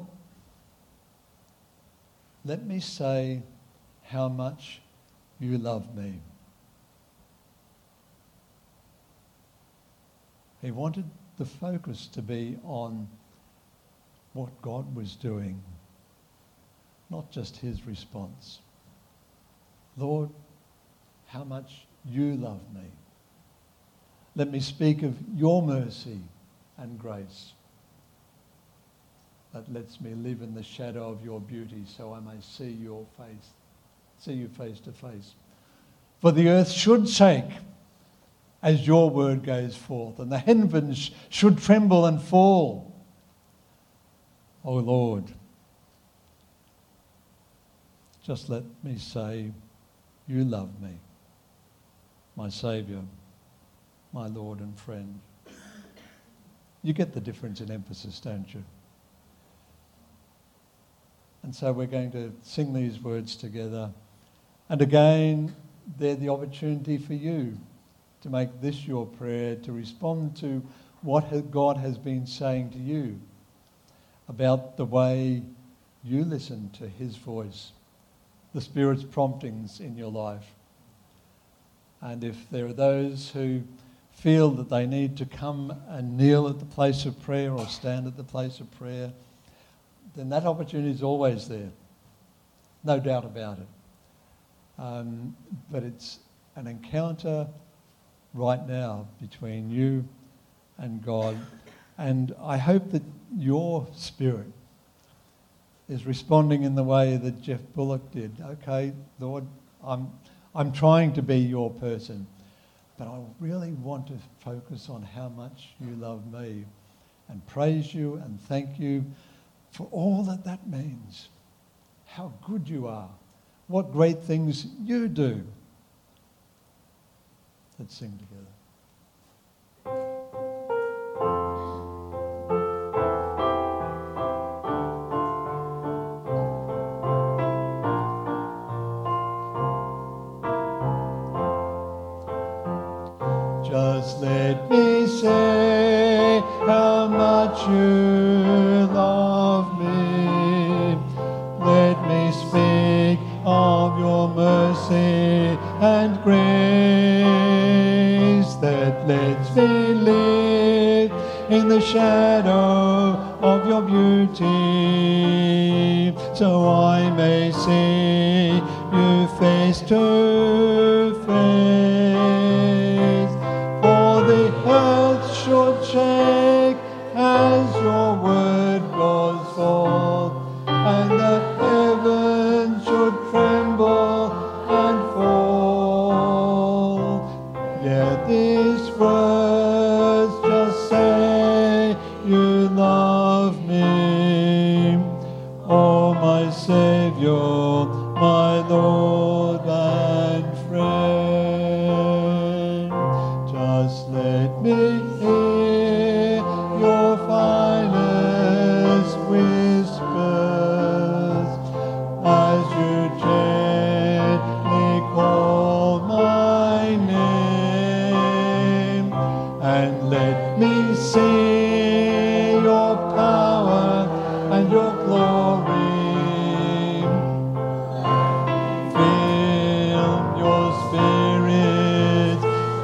let me say how much you love me. He wanted the focus to be on what God was doing, not just his response. Lord, how much you love me. Let me speak of your mercy and grace that lets me live in the shadow of your beauty so I may see your face, see you face to face. For the earth should shake as your word goes forth, and the heavens should tremble and fall. O Lord, just let me say, you love me, my Saviour, my Lord and friend. You get the difference in emphasis, don't you? And so we're going to sing these words together. And again, they're the opportunity for you to make this your prayer, to respond to what ha- God has been saying to you about the way you listen to his voice, the Spirit's promptings in your life. And if there are those who feel that they need to come and kneel at the place of prayer or stand at the place of prayer, then that opportunity is always there. No doubt about it. Um, but it's an encounter right now between you and God. And I hope that your spirit is responding in the way that Jeff Bullock did. Okay, Lord, I'm, I'm trying to be your person, but I really want to focus on how much you love me and praise you and thank you for all that that means. How good you are. What great things you do. Let's sing together. Just let me say how much you love me. Let me speak of your mercy and grace that lets me live in the shadow of your beauty, so I may see you face to face. For the earth should shake as your word goes forth, and the heavens should tremble and fall. Yet these words just say you love me, oh my Saviour, my Lord and friend. Just let me hear your finest whispers as you gently call my name, and let me see your power and your glory. Feel your spirit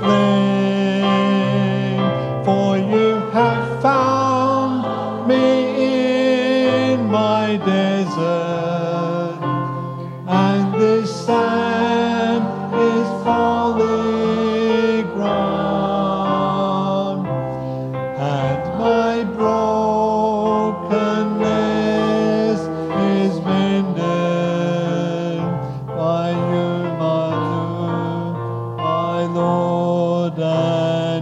flame, for you have found me in my desert, and this sand is holy ground, and my brokenness is mended by you, my Lord, my Lord and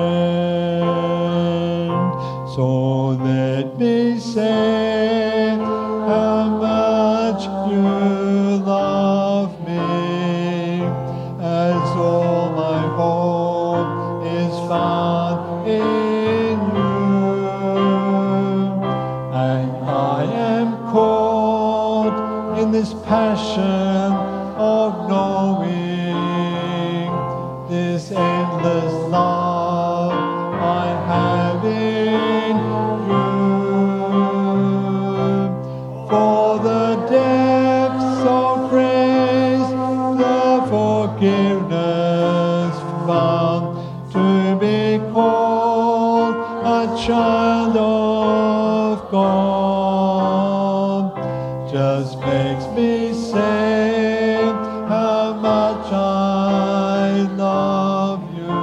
friend. So let me say how much you love me, as all my hope is found in you, and I am caught in this passion of knowing this endless love I have in you. For the depths of grace, the forgiveness found, to be called a child of God, just makes me say how much I love you,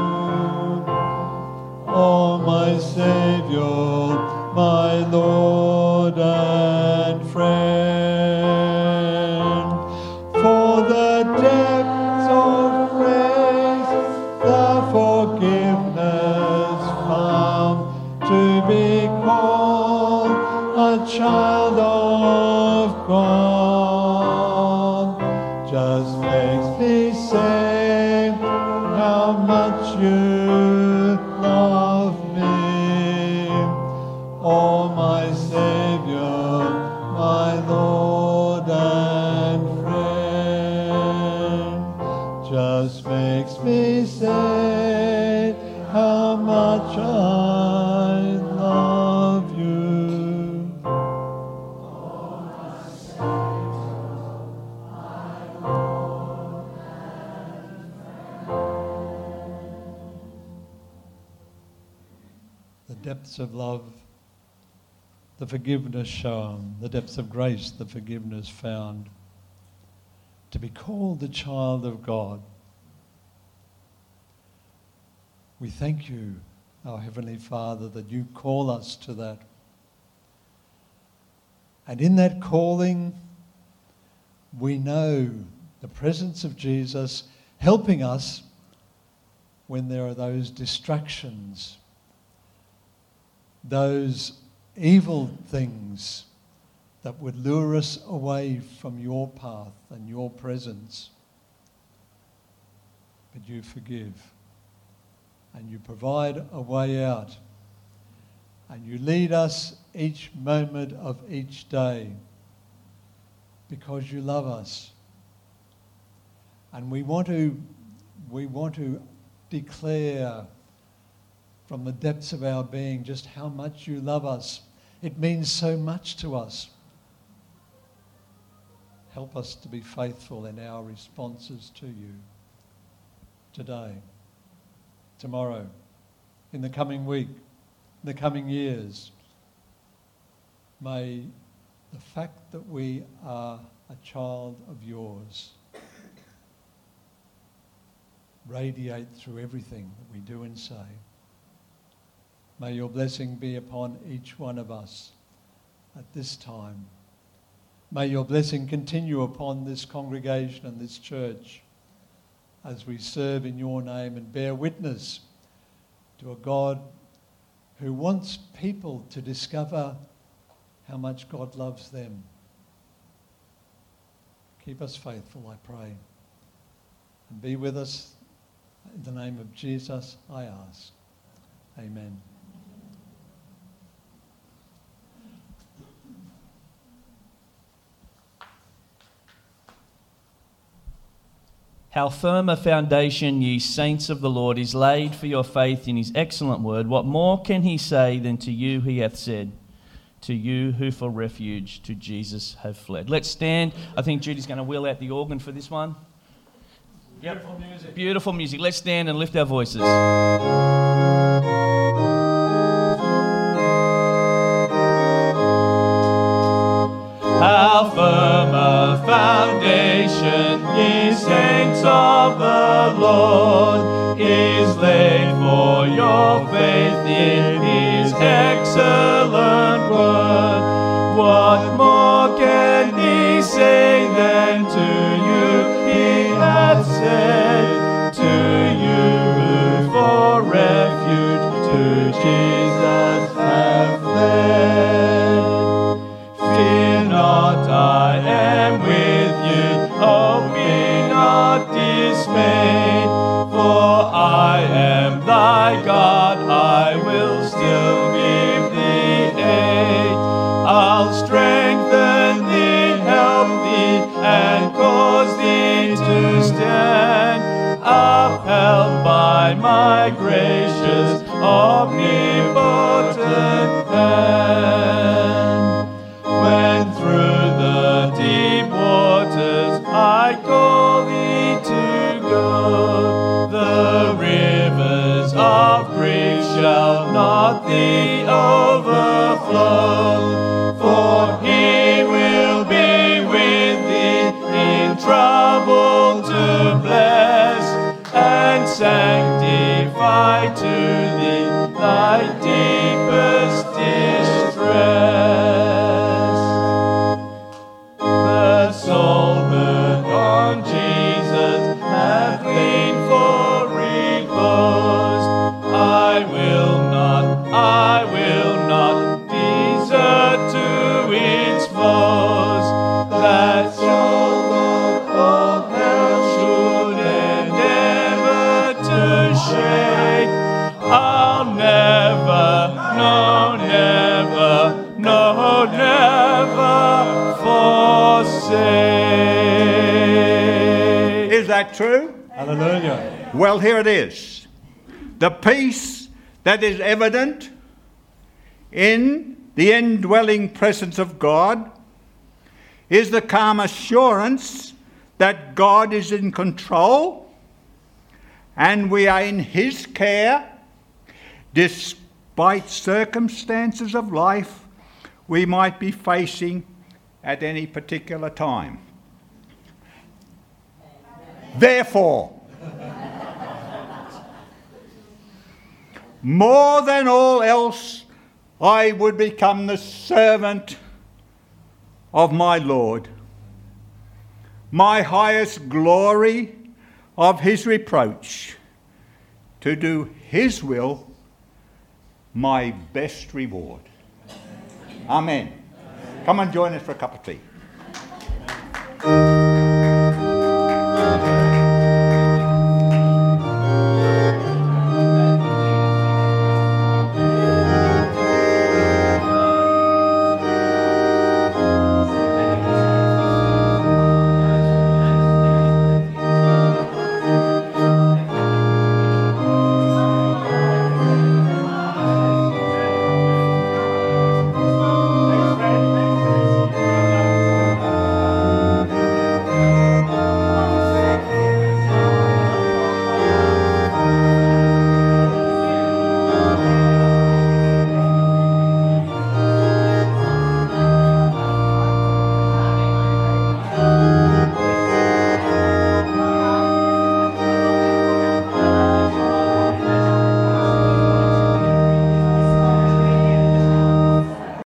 oh my Saviour, my Lord and friend. For the depths of grace, the forgiveness found, to be called a child of God, just makes me say how much you love me, oh my Saviour, my Lord and friend, just makes me say much I love you. The depths of love, the forgiveness shown, the depths of grace, the forgiveness found. To be called the child of God. We thank you, our Heavenly Father, that you call us to that. And in that calling, we know the presence of Jesus helping us when there are those distractions, those evil things that would lure us away from your path and your presence. But you forgive, and you provide a way out, and you lead us each moment of each day because you love us. And we want to, we want to declare from the depths of our being just how much you love us. It means so much to us. Help us to be faithful in our responses to you today, tomorrow, in the coming week, in the coming years. May the fact that we are a child of yours radiate through everything that we do and say. May your blessing be upon each one of us at this time. May your blessing continue upon this congregation and this church as we serve in your name and bear witness to a God who wants people to discover how much God loves them. Keep us faithful, I pray. And be with us. In the name of Jesus, I ask. Amen. How firm a foundation, ye saints of the Lord, is laid for your faith in his excellent word. What more can he say than to you he hath said, to you who for refuge to Jesus have fled? Let's stand. I think Judy's going to wheel out the organ for this one. Yep. Beautiful music. Beautiful music. Let's stand and lift our voices. How firm a foundation, ye saints of the Lord, is laid for your faith in his excellent word. What more can he say than to you he hath said, to you who for refuge to Jesus have fled? Fear not, I am with you, oh be not dismayed, for I am thy God, I will still give thee aid. I'll strengthen thee, help thee, and cause thee to stand, upheld by my gracious, omnipotent hand. When through the deep waters I call thee to go, the rivers of grief shall not thee overflow, for he will be with thee in trouble to bless and sanctify to thee thy deepest distress. The soul burnt on Jesus hath lain for repose. I will not, I will not desert to its foes. That soul that all hell should endeavor to shake, I'll never, no, never, no, never forsake. Is that true? Hallelujah. Well, here it is. The peace that is evident in the indwelling presence of God is the calm assurance that God is in control and we are in his care despite circumstances of life we might be facing at any particular time. Therefore, more than all else, I would become the servant of my Lord, my highest glory of his reproach, to do his will, my best reward. Amen. Come and join us for a cup of tea.